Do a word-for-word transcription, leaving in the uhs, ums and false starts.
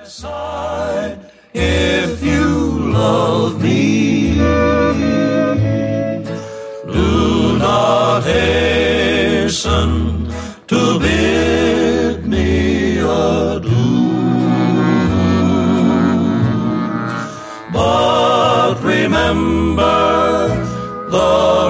side if you love me. Do not hasten to bid me adieu, but remember the